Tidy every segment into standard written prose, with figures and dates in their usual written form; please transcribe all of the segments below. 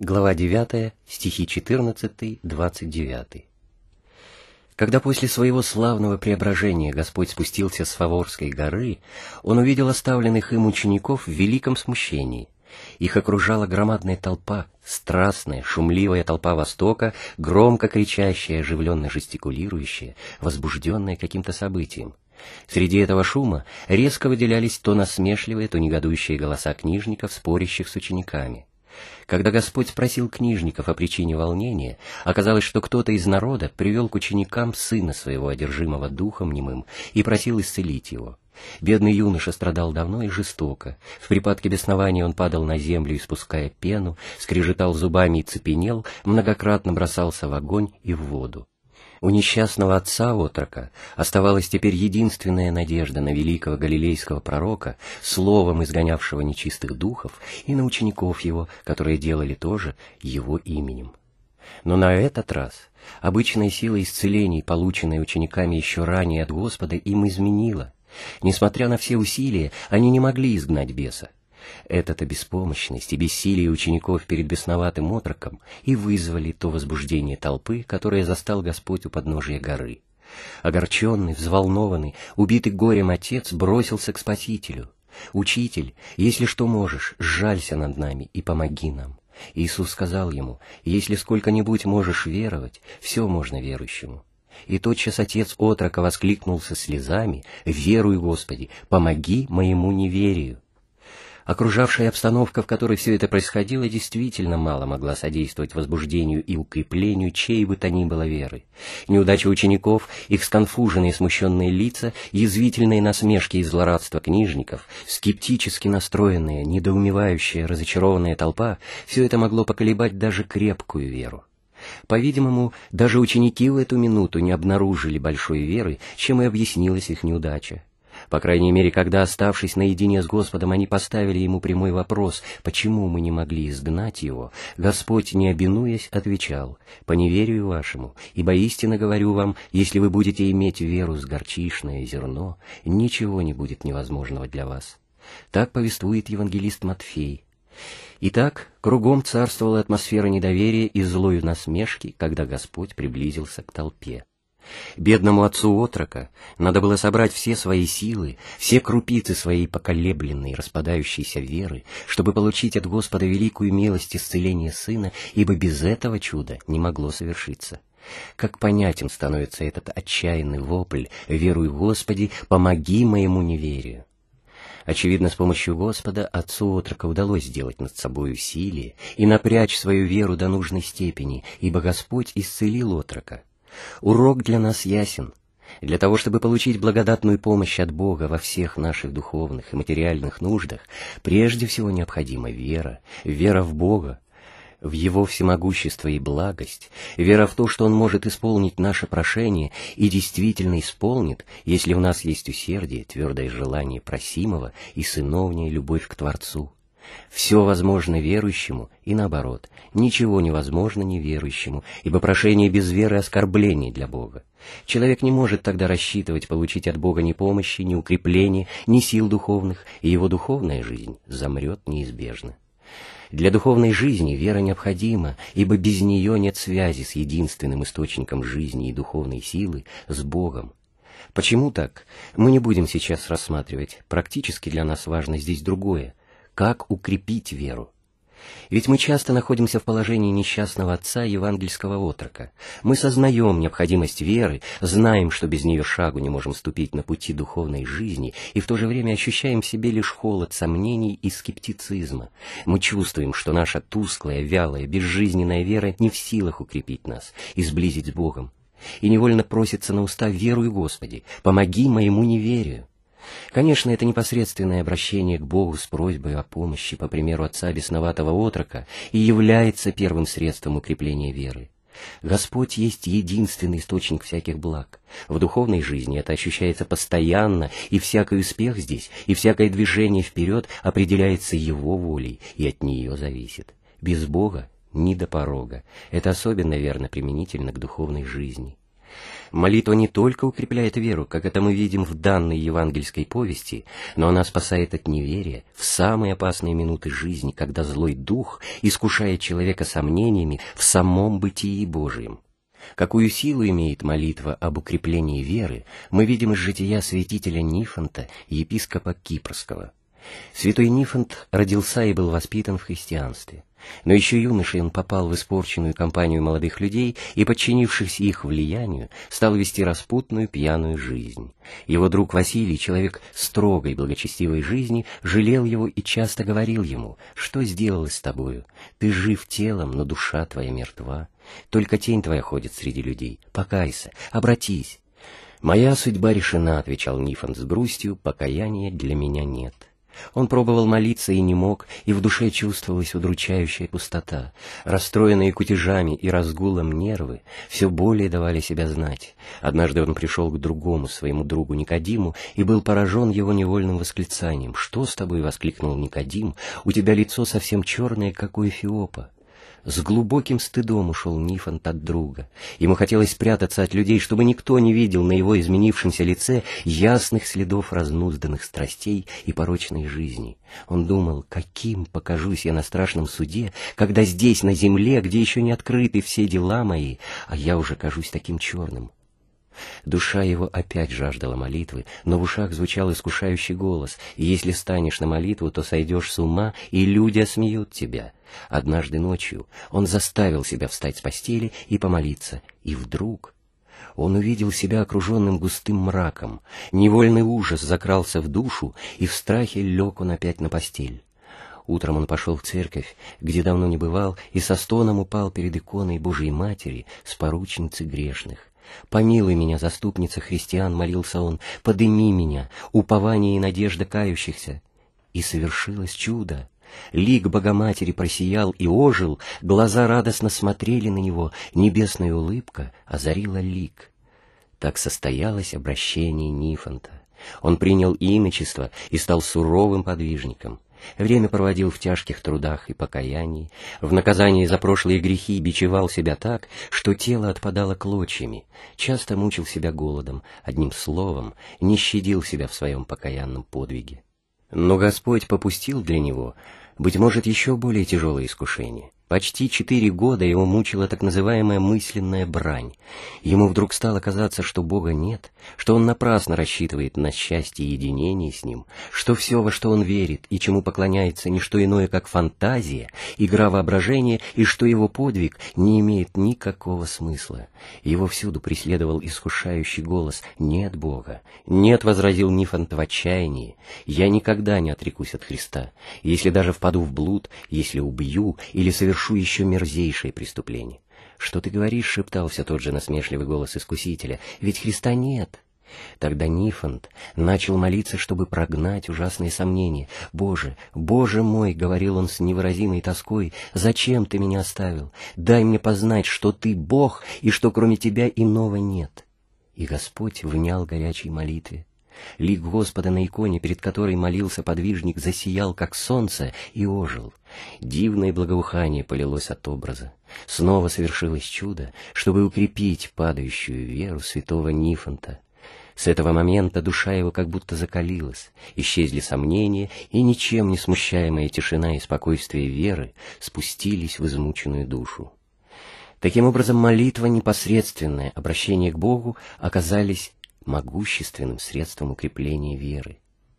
Глава 9, стихи 14-29. Когда после своего славного преображения Господь спустился с Фаворской горы, Он увидел оставленных им учеников в великом смущении. Их окружала громадная толпа, страстная, шумливая толпа Востока, громко кричащая, оживленно жестикулирующая, возбужденная каким-то событием. Среди этого шума резко выделялись то насмешливые, то негодующие голоса книжников, спорящих с учениками. Когда Господь спросил книжников о причине волнения, оказалось, что кто-то из народа привел к ученикам сына своего, одержимого духом немым, и просил исцелить его. Бедный юноша страдал давно и жестоко. В припадке беснования он падал на землю, испуская пену, скрежетал зубами и цепенел, многократно бросался в огонь и в воду. У несчастного отца отрока оставалась теперь единственная надежда на великого галилейского пророка, словом изгонявшего нечистых духов, и на учеников его, которые делали то же его именем. Но на этот раз обычная сила исцелений, полученная учениками еще ранее от Господа, им изменила. Несмотря на все усилия, они не могли изгнать беса. Эта-то беспомощность и бессилие учеников перед бесноватым отроком и вызвали то возбуждение толпы, которое застал Господь у подножия горы. Огорченный, взволнованный, убитый горем отец бросился к Спасителю. «Учитель, если что можешь, сжалься над нами и помоги нам». Иисус сказал ему: «Если сколько-нибудь можешь веровать, все можно верующему». И тотчас отец отрока воскликнул со слезами: «Веруй, Господи, помоги моему неверию». Окружавшая обстановка, в которой все это происходило, действительно мало могла содействовать возбуждению и укреплению чьей бы то ни было веры. Неудача учеников, их сконфуженные и смущенные лица, язвительные насмешки и злорадство книжников, скептически настроенная, недоумевающая, разочарованная толпа — все это могло поколебать даже крепкую веру. По-видимому, даже ученики в эту минуту не обнаружили большой веры, чем и объяснилась их неудача. По крайней мере, когда, оставшись наедине с Господом, они поставили Ему прямой вопрос, почему мы не могли изгнать его, Господь, не обинуясь, отвечал: «По неверию вашему, ибо истинно говорю вам, если вы будете иметь веру с горчишное зерно, ничего не будет невозможного для вас». Так повествует евангелист Матфей. Итак, кругом царствовала атмосфера недоверия и злою насмешки, когда Господь приблизился к толпе. Бедному отцу отрока надо было собрать все свои силы, все крупицы своей поколебленной, распадающейся веры, чтобы получить от Господа великую милость исцеления сына, ибо без этого чуда не могло совершиться. Как понятен становится этот отчаянный вопль: «Веруй, Господи, помоги моему неверию». Очевидно, с помощью Господа отцу отрока удалось сделать над собой усилие и напрячь свою веру до нужной степени, ибо Господь исцелил отрока. Урок для нас ясен. Для того, чтобы получить благодатную помощь от Бога во всех наших духовных и материальных нуждах, прежде всего необходима вера, вера в Бога, в Его всемогущество и благость, вера в то, что Он может исполнить наше прошение и действительно исполнит, если в нас есть усердие, твердое желание просимого и сыновняя любовь к Творцу. Все возможно верующему, и наоборот, ничего невозможно неверующему, ибо прошение без веры — оскорбление для Бога. Человек не может тогда рассчитывать получить от Бога ни помощи, ни укрепления, ни сил духовных, и его духовная жизнь замрет неизбежно. Для духовной жизни вера необходима, ибо без нее нет связи с единственным источником жизни и духовной силы — с Богом. Почему так? Мы не будем сейчас рассматривать. Практически для нас важно здесь другое. Как укрепить веру? Ведь мы часто находимся в положении несчастного отца евангельского отрока. Мы сознаем необходимость веры, знаем, что без нее шагу не можем ступить на пути духовной жизни, и в то же время ощущаем в себе лишь холод сомнений и скептицизма. Мы чувствуем, что наша тусклая, вялая, безжизненная вера не в силах укрепить нас и сблизить с Богом. И невольно просится на уста: «Веруй, Господи, помоги моему неверию». Конечно, это непосредственное обращение к Богу с просьбой о помощи, по примеру отца бесноватого отрока, и является первым средством укрепления веры. Господь есть единственный источник всяких благ. В духовной жизни это ощущается постоянно, и всякий успех здесь, и всякое движение вперед определяется Его волей и от нее зависит. Без Бога ни до порога. Это особенно верно применительно к духовной жизни. Молитва не только укрепляет веру, как это мы видим в данной евангельской повести, но она спасает от неверия в самые опасные минуты жизни, когда злой дух искушает человека сомнениями в самом бытии Божьем. Какую силу имеет молитва об укреплении веры, мы видим из жития святителя Нифонта, епископа Кипрского. Святой Нифонт родился и был воспитан в христианстве. Но еще юношей он попал в испорченную компанию молодых людей и, подчинившись их влиянию, стал вести распутную пьяную жизнь. Его друг Василий, человек строгой благочестивой жизни, жалел его и часто говорил ему: «Что сделалось с тобою? Ты жив телом, но душа твоя мертва. Только тень твоя ходит среди людей. Покайся, обратись». «Моя судьба решена», — отвечал Нифонт с грустью, — «покаяния для меня нет». Он пробовал молиться и не мог, и в душе чувствовалась удручающая пустота. Расстроенные кутежами и разгулом нервы все более давали себя знать. Однажды он пришел к другому своему другу Никодиму и был поражен его невольным восклицанием. «Что с тобой?» — воскликнул Никодим. «У тебя лицо совсем черное, как у Эфиопа». С глубоким стыдом ушел Нифонт от друга. Ему хотелось спрятаться от людей, чтобы никто не видел на его изменившемся лице ясных следов разнузданных страстей и порочной жизни. Он думал: каким покажусь я на страшном суде, когда здесь, на земле, где еще не открыты все дела мои, а я уже кажусь таким черным. Душа его опять жаждала молитвы, но в ушах звучал искушающий голос: «И если станешь на молитву, то сойдешь с ума, и люди осмеют тебя». Однажды ночью он заставил себя встать с постели и помолиться, и вдруг он увидел себя окруженным густым мраком. Невольный ужас закрался в душу, и в страхе лег он опять на постель. Утром он пошел в церковь, где давно не бывал, и со стоном упал перед иконой Божией Матери, споручницы грешных. «Помилуй меня, заступница христиан», — молился он, — «подыми меня, упование и надежда кающихся». И совершилось чудо. Лик Богоматери просиял и ожил, глаза радостно смотрели на него, небесная улыбка озарила лик. Так состоялось обращение Нифонта. Он принял иночество и стал суровым подвижником. Время проводил в тяжких трудах и покаянии, в наказании за прошлые грехи бичевал себя так, что тело отпадало клочьями, часто мучил себя голодом, одним словом, не щадил себя в своем покаянном подвиге. Но Господь попустил для него, быть может, еще более тяжелое искушение. Почти 4 года его мучила так называемая мысленная брань. Ему вдруг стало казаться, что Бога нет, что он напрасно рассчитывает на счастье и единение с Ним, что все, во что он верит и чему поклоняется, не что иное, как фантазия, игра воображения, и что его подвиг не имеет никакого смысла. Его всюду преследовал искушающий голос: «Нет Бога». «Нет», — возразил Нифонт в отчаянии, — «я никогда не отрекусь от Христа, если даже впаду в блуд, если убью или совершу еще мерзейшее преступление». «Что ты говоришь?» — шептал все тот же насмешливый голос искусителя. «Ведь Христа нет». Тогда Нифонт начал молиться, чтобы прогнать ужасные сомнения. «Боже, Боже мой!» — говорил он с невыразимой тоской, — «зачем ты меня оставил? Дай мне познать, что ты Бог и что кроме тебя иного нет». И Господь внял горячей молитве. Лик Господа на иконе, перед которой молился подвижник, засиял, как солнце, и ожил. Дивное благоухание полилось от образа. Снова совершилось чудо, чтобы укрепить падающую веру святого Нифонта. С этого момента душа его как будто закалилась, исчезли сомнения, и ничем не смущаемая тишина и спокойствие веры спустились в измученную душу. Таким образом, молитва, непосредственное обращение к Богу оказались могущественным средством укрепления веры.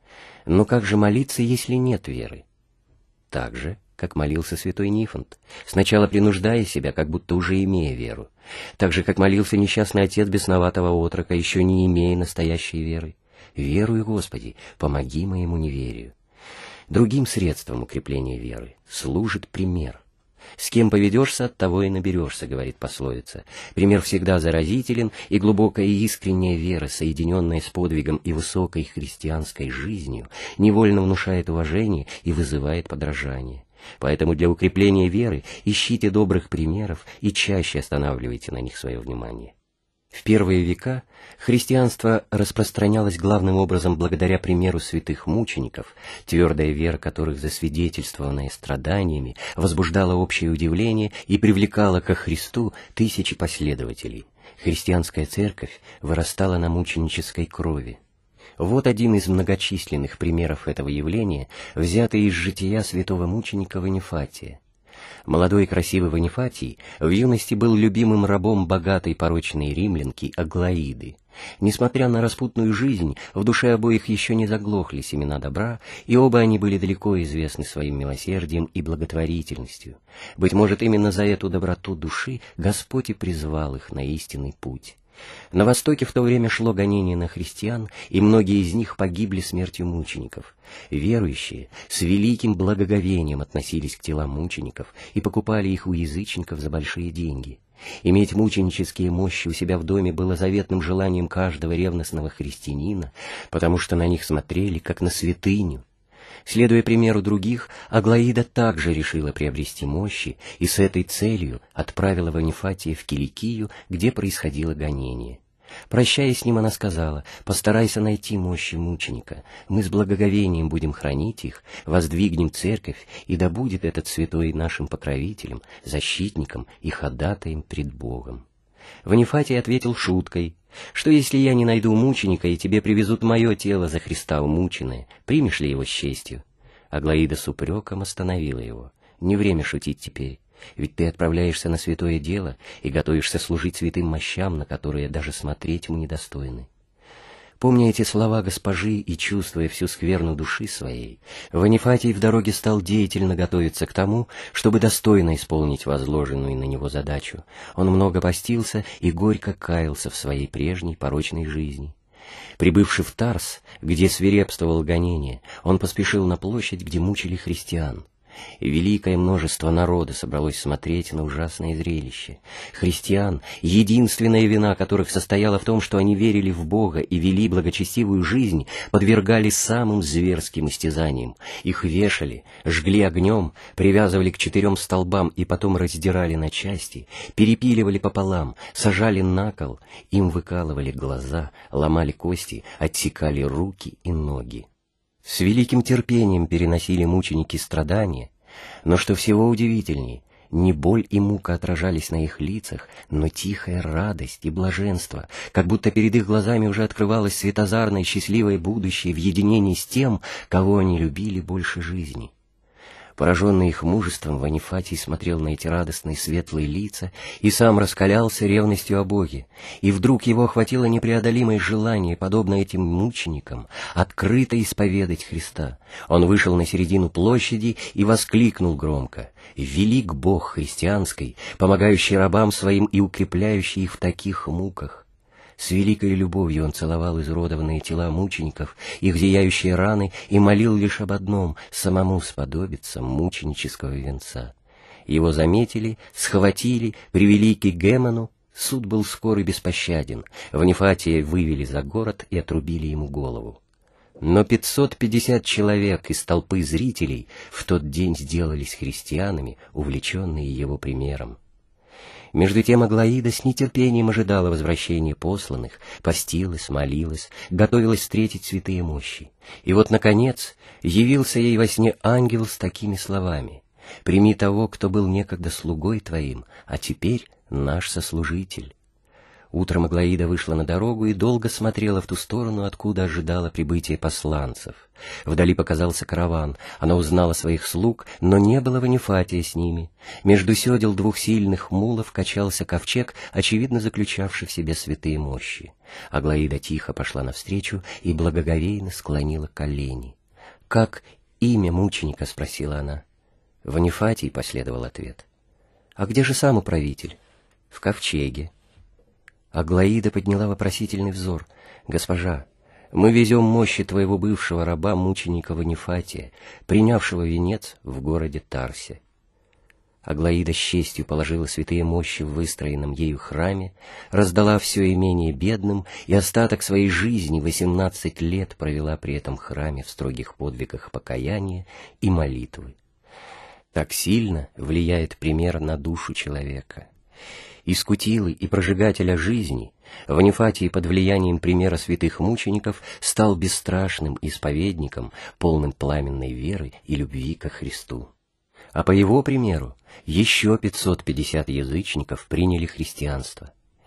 Но как же молиться, если нет веры? Так же, как молился святой Нифонт, сначала принуждая себя, как будто уже имея веру. Так же, как молился несчастный отец бесноватого отрока, еще не имея настоящей веры. «Верую, Господи, помоги моему неверию». Другим средством укрепления веры служит пример. «С кем поведешься, от того и наберешься», — говорит пословица. Пример всегда заразителен, и глубокая и искренняя вера, соединенная с подвигом и высокой христианской жизнью, невольно внушает уважение и вызывает подражание. Поэтому для укрепления веры ищите добрых примеров и чаще останавливайте на них свое внимание. В первые века христианство распространялось главным образом благодаря примеру святых мучеников, твердая вера которых, засвидетельствованная страданиями, возбуждала общее удивление и привлекала ко Христу тысячи последователей. Христианская церковь вырастала на мученической крови. Вот один из многочисленных примеров этого явления, взятый из жития святого мученика Ванифатия. Молодой и красивый Ванифатий в юности был любимым рабом богатой порочной римлянки Аглаиды. Несмотря на распутную жизнь, в душе обоих еще не заглохли семена добра, и оба они были далеко известны своим милосердием и благотворительностью. Быть может, именно за эту доброту души Господь и призвал их на истинный путь. На Востоке в то время шло гонение на христиан, и многие из них погибли смертью мучеников. Верующие с великим благоговением относились к телам мучеников и покупали их у язычников за большие деньги. Иметь мученические мощи у себя в доме было заветным желанием каждого ревностного христианина, потому что на них смотрели, как на святыню. Следуя примеру других, Аглаида также решила приобрести мощи и с этой целью отправила Ванифатия в Киликию, где происходило гонение. Прощаясь с ним, она сказала: «Постарайся найти мощи мученика, мы с благоговением будем хранить их, воздвигнем церковь, и да будет этот святой нашим покровителем, защитником и ходатаем пред Богом». Ванифатий ответил шуткой: «Что, если я не найду мученика, и тебе привезут мое тело за Христа умученное? Примешь ли его с честью?» Аглаида с упреком остановила его: «Не время шутить теперь, ведь ты отправляешься на святое дело и готовишься служить святым мощам, на которые даже смотреть мы недостойны». Помня эти слова госпожи и чувствуя всю скверну души своей, Ванифатий в дороге стал деятельно готовиться к тому, чтобы достойно исполнить возложенную на него задачу. Он много постился и горько каялся в своей прежней порочной жизни. Прибывший в Тарс, где свирепствовало гонение, он поспешил на площадь, где мучили христиан. И великое множество народа собралось смотреть на ужасное зрелище. Христиан, единственная вина которых состояла в том, что они верили в Бога и вели благочестивую жизнь, подвергали самым зверским истязаниям. Их вешали, жгли огнем, привязывали к 4 столбам и потом раздирали на части, перепиливали пополам, сажали на кол, им выкалывали глаза, ломали кости, отсекали руки и ноги. С великим терпением переносили мученики страдания, но, что всего удивительней, не боль и мука отражались на их лицах, но тихая радость и блаженство, как будто перед их глазами уже открывалось светозарное счастливое будущее в единении с тем, кого они любили больше жизни. Пораженный их мужеством, Ванифатий смотрел на эти радостные светлые лица и сам раскалялся ревностью о Боге. И вдруг его охватило непреодолимое желание, подобно этим мученикам, открыто исповедать Христа. Он вышел на середину площади и воскликнул громко: «Велик Бог христианский, помогающий рабам своим и укрепляющий их в таких муках». С великой любовью он целовал изуродованные тела мучеников, их зияющие раны, и молил лишь об одном — самому сподобиться мученического венца. Его заметили, схватили, привели к Гемону. Суд был скор и беспощаден. Ванифатия вывели за город и отрубили ему голову. Но 550 человек из толпы зрителей в тот день сделались христианами, увлеченные его примером. Между тем Аглаида с нетерпением ожидала возвращения посланных, постилась, молилась, готовилась встретить святые мощи. И вот, наконец, явился ей во сне ангел с такими словами: «Прими того, кто был некогда слугой твоим, а теперь наш сослужитель». Утром Аглаида вышла на дорогу и долго смотрела в ту сторону, откуда ожидала прибытия посланцев. Вдали показался караван, она узнала своих слуг, но не было Ванифатия с ними. Между седел 2 сильных мулов качался ковчег, очевидно заключавший в себе святые мощи. Аглаида тихо пошла навстречу и благоговейно склонила колени. «Как имя мученика?» — спросила она. «Ванифатий», — последовал ответ. «А где же сам управитель?» «В ковчеге». Аглаида подняла вопросительный взор. «Госпожа, мы везем мощи твоего бывшего раба, мученика Ванифатия, принявшего венец в городе Тарсе». Аглаида с честью положила святые мощи в выстроенном ею храме, раздала все имение бедным и остаток своей жизни 18 лет провела при этом храме в строгих подвигах покаяния и молитвы. Так сильно влияет пример на душу человека. Искутилый и прожигателя жизни, Ванифатий под влиянием примера святых мучеников стал бесстрашным исповедником, полным пламенной веры и любви ко Христу. А по его примеру еще 550 язычников приняли христианство.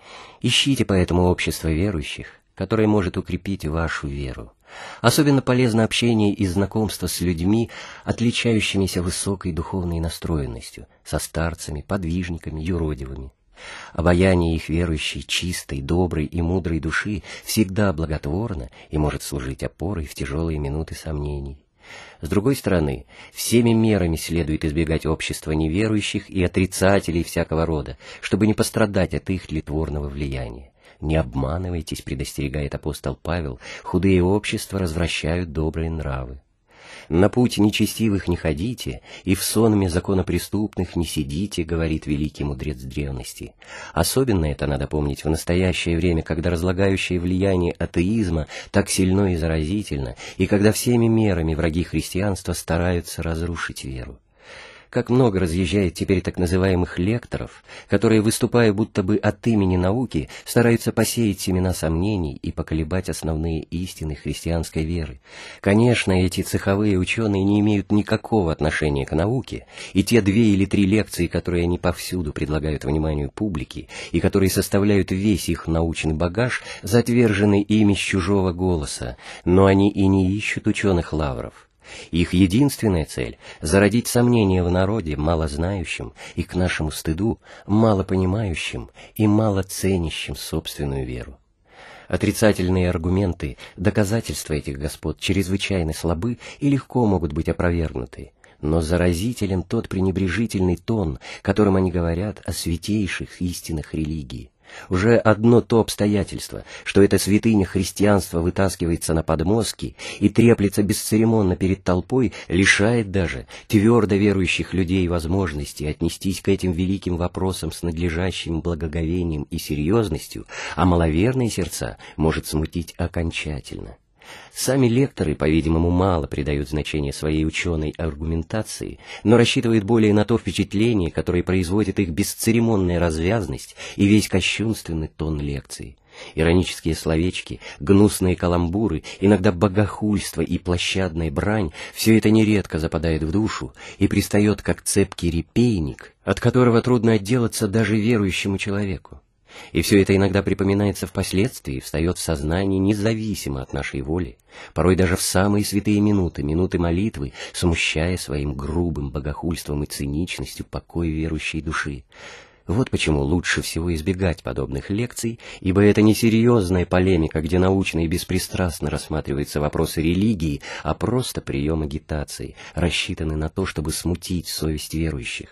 Ищите поэтому общество верующих, которое может укрепить вашу веру. Особенно полезно общение и знакомство с людьми, отличающимися высокой духовной настроенностью, со старцами, подвижниками, юродивыми. Обаяние их верующей, чистой, доброй и мудрой души всегда благотворно и может служить опорой в тяжелые минуты сомнений. С другой стороны, всеми мерами следует избегать общества неверующих и отрицателей всякого рода, чтобы не пострадать от их тлетворного влияния. «Не обманывайтесь», — предостерегает апостол Павел, — «худые общества развращают добрые нравы». «На путь нечестивых не ходите, и в сонме законопреступных не сидите», — говорит великий мудрец древности. Особенно это надо помнить в настоящее время, когда разлагающее влияние атеизма так сильно и заразительно, и когда всеми мерами враги христианства стараются разрушить веру. Как много разъезжает теперь так называемых лекторов, которые, выступая будто бы от имени науки, стараются посеять семена сомнений и поколебать основные истины христианской веры. Конечно, эти цеховые ученые не имеют никакого отношения к науке, и те 2 или 3 лекции, которые они повсюду предлагают вниманию публики, и которые составляют весь их научный багаж, затвержены ими с чужого голоса, но они и не ищут ученых лавров. Их единственная цель — зародить сомнения в народе, мало знающим и, к нашему стыду, мало понимающим и мало ценящим собственную веру. Отрицательные аргументы, доказательства этих господ чрезвычайно слабы и легко могут быть опровергнуты, но заразителен тот пренебрежительный тон, которым они говорят о святейших истинах религии. Уже одно то обстоятельство, что эта святыня христианства вытаскивается на подмостки и треплется бесцеремонно перед толпой, лишает даже твердо верующих людей возможности отнестись к этим великим вопросам с надлежащим благоговением и серьезностью, а маловерные сердца может смутить окончательно. Сами лекторы, по-видимому, мало придают значения своей ученой аргументации, но рассчитывают более на то впечатление, которое производит их бесцеремонная развязность и весь кощунственный тон лекции. Иронические словечки, гнусные каламбуры, иногда богохульство и площадная брань — все это нередко западает в душу и пристает как цепкий репейник, от которого трудно отделаться даже верующему человеку. И все это иногда припоминается впоследствии и встает в сознании независимо от нашей воли, порой даже в самые святые минуты, минуты молитвы, смущая своим грубым богохульством и циничностью покой верующей души. Вот почему лучше всего избегать подобных лекций, ибо это не серьезная полемика, где научно и беспристрастно рассматриваются вопросы религии, а просто прием агитации, рассчитанный на то, чтобы смутить совесть верующих.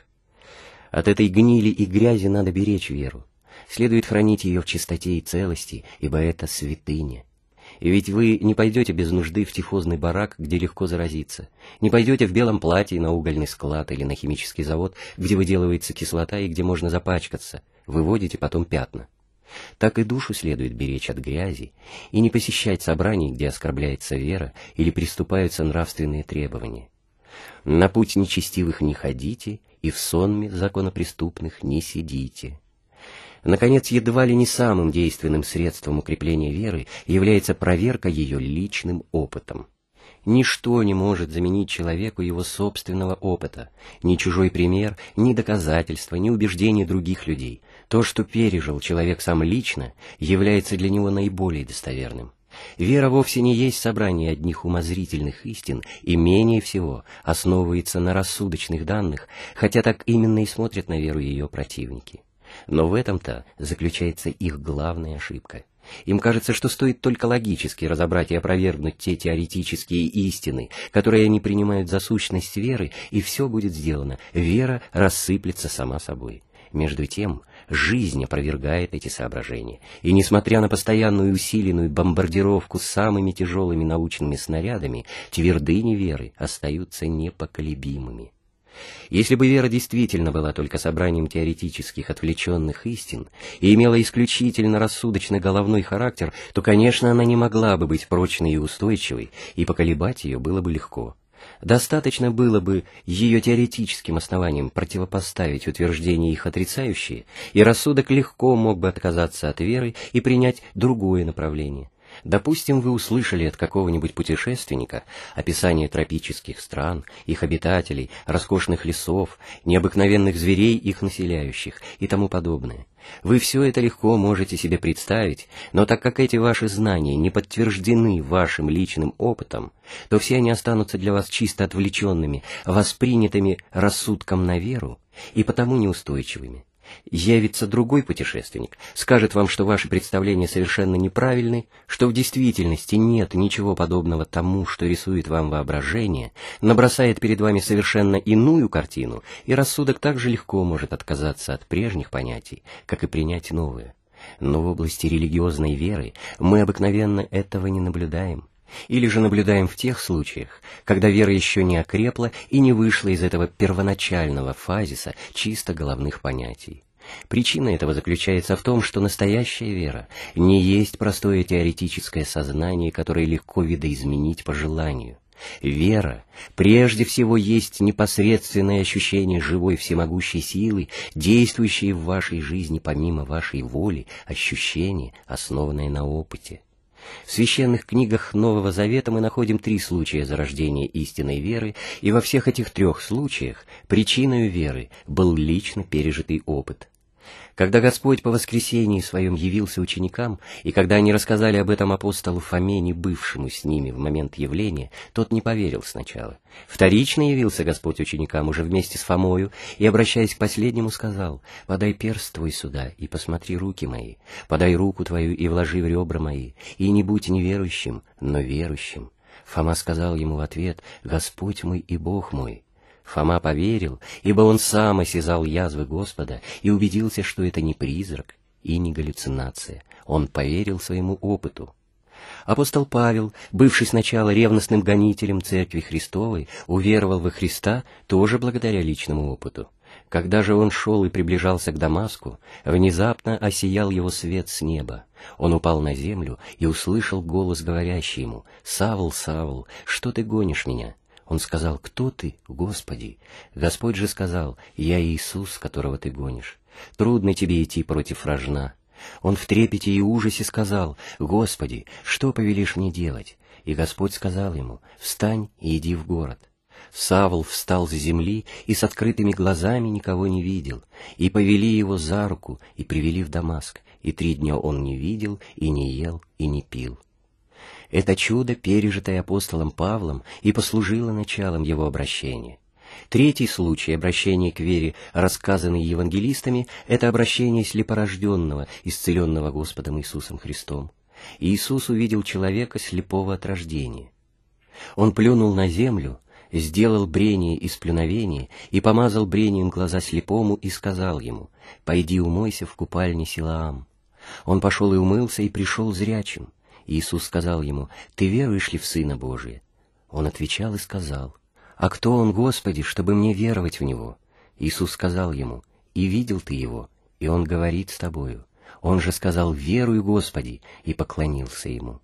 От этой гнили и грязи надо беречь веру. Следует хранить ее в чистоте и целости, ибо это святыня. И ведь вы не пойдете без нужды в тифозный барак, где легко заразиться, не пойдете в белом платье на угольный склад или на химический завод, где выделывается кислота и где можно запачкаться, выводите потом пятна. Так и душу следует беречь от грязи и не посещать собраний, где оскорбляется вера или приступаются нравственные требования. На путь нечестивых не ходите, и в сонме законопреступных не сидите. Наконец, едва ли не самым действенным средством укрепления веры является проверка ее личным опытом. Ничто не может заменить человеку его собственного опыта, ни чужой пример, ни доказательства, ни убеждения других людей. То, что пережил человек сам лично, является для него наиболее достоверным. Вера вовсе не есть собрание одних умозрительных истин и менее всего основывается на рассудочных данных, хотя так именно и смотрят на веру ее противники. Но в этом-то заключается их главная ошибка. Им кажется, что стоит только логически разобрать и опровергнуть те теоретические истины, которые они принимают за сущность веры, и все будет сделано, вера рассыплется сама собой. Между тем, жизнь опровергает эти соображения, и, несмотря на постоянную и усиленную бомбардировку самыми тяжелыми научными снарядами, твердыни веры остаются непоколебимыми. Если бы вера действительно была только собранием теоретических отвлеченных истин и имела исключительно рассудочный головной характер, то, конечно, она не могла бы быть прочной и устойчивой, и поколебать ее было бы легко. Достаточно было бы ее теоретическим основаниям противопоставить утверждения их отрицающие, и рассудок легко мог бы отказаться от веры и принять другое направление. Допустим, вы услышали от какого-нибудь путешественника описание тропических стран, их обитателей, роскошных лесов, необыкновенных зверей, их населяющих и тому подобное. Вы все это легко можете себе представить, но так как эти ваши знания не подтверждены вашим личным опытом, то все они останутся для вас чисто отвлеченными, воспринятыми рассудком на веру и потому неустойчивыми. Явится другой путешественник, скажет вам, что ваши представления совершенно неправильны, что в действительности нет ничего подобного тому, что рисует вам воображение, набросает перед вами совершенно иную картину, и рассудок так же легко может отказаться от прежних понятий, как и принять новые. Но в области религиозной веры мы обыкновенно этого не наблюдаем. Или же наблюдаем в тех случаях, когда вера еще не окрепла и не вышла из этого первоначального фазиса чисто головных понятий. Причина этого заключается в том, что настоящая вера не есть простое теоретическое сознание, которое легко видоизменить по желанию. Вера прежде всего есть непосредственное ощущение живой всемогущей силы, действующей в вашей жизни помимо вашей воли, ощущение, основанное на опыте. В священных книгах Нового Завета мы находим 3 случая зарождения истинной веры, и во всех этих 3 случаях причиной веры был лично пережитый опыт. Когда Господь по воскресении своем явился ученикам, и когда они рассказали об этом апостолу Фоме, не бывшему с ними в момент явления, тот не поверил сначала. Вторично явился Господь ученикам уже вместе с Фомою, и, обращаясь к последнему, сказал: «Подай перст твой сюда, и посмотри руки мои, подай руку твою, и вложи в ребра мои, и не будь неверующим, но верующим». Фома сказал ему в ответ: «Господь мой и Бог мой». Фома поверил, ибо он сам осязал язвы Господа и убедился, что это не призрак и не галлюцинация. Он поверил своему опыту. Апостол Павел, бывший сначала ревностным гонителем Церкви Христовой, уверовал во Христа тоже благодаря личному опыту. Когда же он шел и приближался к Дамаску, внезапно осиял его свет с неба. Он упал на землю и услышал голос, говорящий ему: «Савл, Савл, что ты гонишь меня?» Он сказал: «Кто ты, Господи?» Господь же сказал: «Я Иисус, которого ты гонишь. Трудно тебе идти против рожна». Он в трепете и ужасе сказал: «Господи, что повелишь мне делать?» И Господь сказал ему: «Встань и иди в город». Савл встал с земли и с открытыми глазами никого не видел, и повели его за руку и привели в Дамаск, и 3 дня он не видел, и не ел, и не пил. Это чудо, пережитое апостолом Павлом, и послужило началом его обращения. 3-й случай обращения к вере, рассказанный евангелистами, это обращение слепорожденного, исцеленного Господом Иисусом Христом. Иисус увидел человека слепого от рождения. Он плюнул на землю, сделал брение из плюновения и помазал брением глаза слепому и сказал ему: «Пойди умойся в купальне Силаам». Он пошел и умылся, и пришел зрячим. Иисус сказал ему: «Ты веруешь ли в Сына Божия?» Он отвечал и сказал: «А кто Он, Господи, чтобы мне веровать в Него?» Иисус сказал ему: «И видел ты Его, и Он говорит с тобою». Он же сказал: «Веруй, Господи», и поклонился Ему.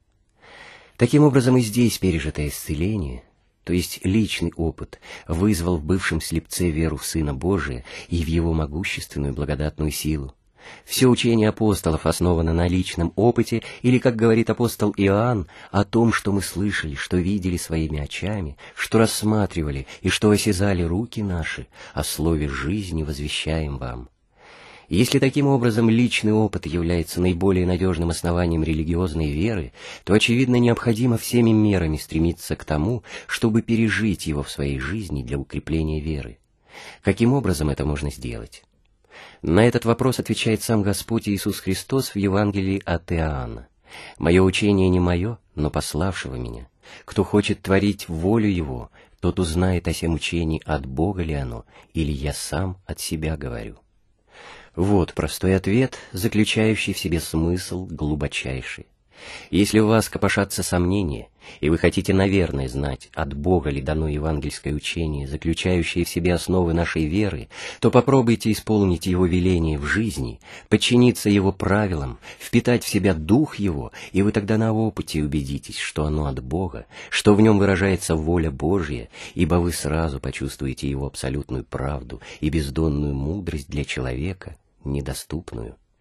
Таким образом, и здесь пережитое исцеление, то есть личный опыт, вызвал в бывшем слепце веру в Сына Божия и в Его могущественную благодатную силу. Все учение апостолов основано на личном опыте, или, как говорит апостол Иоанн, о том, что мы слышали, что видели своими очами, что рассматривали и что осязали руки наши, о слове жизни возвещаем вам. Если таким образом личный опыт является наиболее надежным основанием религиозной веры, то, очевидно, необходимо всеми мерами стремиться к тому, чтобы пережить его в своей жизни для укрепления веры. Каким образом это можно сделать? На этот вопрос отвечает сам Господь Иисус Христос в Евангелии от Иоанна: «Мое учение не мое, но пославшего меня. Кто хочет творить волю Его, тот узнает о сем учении, от Бога ли оно, или я сам от себя говорю». Вот простой ответ, заключающий в себе смысл глубочайший. Если у вас копошатся сомнения, и вы хотите, наверное, знать, от Бога ли дано евангельское учение, заключающее в себе основы нашей веры, то попробуйте исполнить Его веление в жизни, подчиниться Его правилам, впитать в себя Дух Его, и вы тогда на опыте убедитесь, что оно от Бога, что в нем выражается воля Божья, ибо вы сразу почувствуете Его абсолютную правду и бездонную мудрость для человека, недоступную.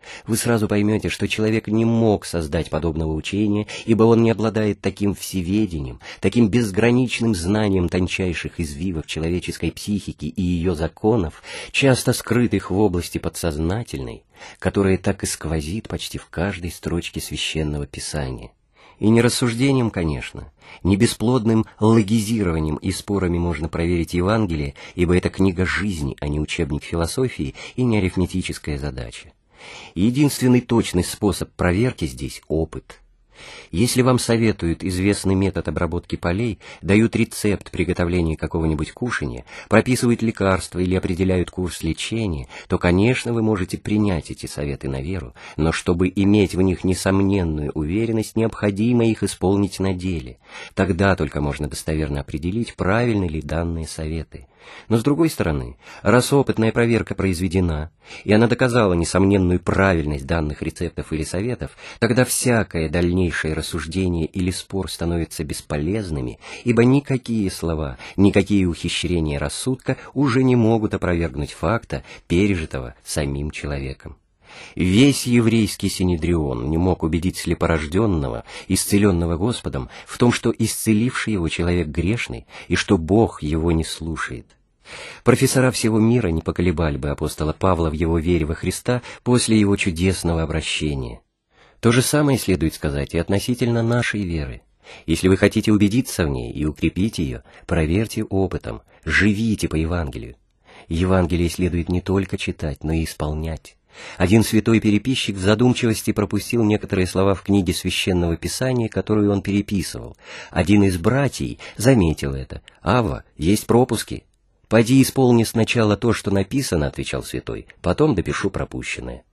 Вы сразу поймете, что человек не мог создать подобного учения, ибо он не обладает таким всеведением, таким безграничным знанием тончайших извивов человеческой психики и ее законов, часто скрытых в области подсознательной, которая так и сквозит почти в каждой строчке Священного Писания. И не рассуждением, конечно, не бесплодным логизированием и спорами можно проверить Евангелие, ибо это книга жизни, а не учебник философии и не арифметическая задача. Единственный точный способ проверки здесь — опыт. Если вам советуют известный метод обработки полей, дают рецепт приготовления какого-нибудь кушанья, прописывают лекарства или определяют курс лечения, то, конечно, вы можете принять эти советы на веру, но чтобы иметь в них несомненную уверенность, необходимо их исполнить на деле. Тогда только можно достоверно определить, правильны ли данные советы. Но с другой стороны, раз опытная проверка произведена, и она доказала несомненную правильность данных рецептов или советов, тогда всякое дальнейшее рассуждение или спор становятся бесполезными, ибо никакие слова, никакие ухищрения рассудка уже не могут опровергнуть факта, пережитого самим человеком. Весь еврейский синедрион не мог убедить слепорожденного, исцеленного Господом, в том, что исцеливший его человек грешный и что Бог его не слушает. Профессора всего мира не поколебали бы апостола Павла в его вере во Христа после его чудесного обращения. То же самое следует сказать и относительно нашей веры. Если вы хотите убедиться в ней и укрепить ее, проверьте опытом, живите по Евангелию. Евангелие следует не только читать, но и исполнять. Один святой переписчик в задумчивости пропустил некоторые слова в книге Священного Писания, которую он переписывал. Один из братьев заметил это. «Авва, есть пропуски». «Поди исполни сначала то, что написано», — отвечал святой, — «потом допишу пропущенное».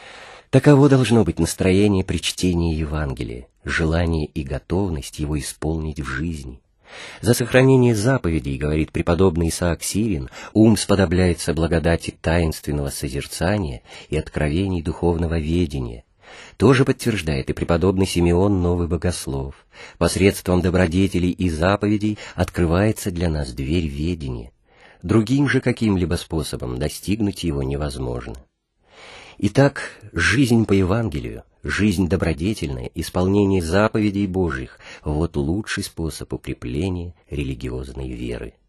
Таково должно быть настроение при чтении Евангелия, желание и готовность его исполнить в жизни. За сохранение заповедей, говорит преподобный Исаак Сирин, ум сподобляется благодати таинственного созерцания и откровений духовного ведения. Тоже подтверждает и преподобный Симеон Новый Богослов. Посредством добродетелей и заповедей открывается для нас дверь ведения. Другим же каким-либо способом достигнуть его невозможно. Итак, жизнь по Евангелию, жизнь добродетельная, исполнение заповедей Божьих — вот лучший способ укрепления религиозной веры.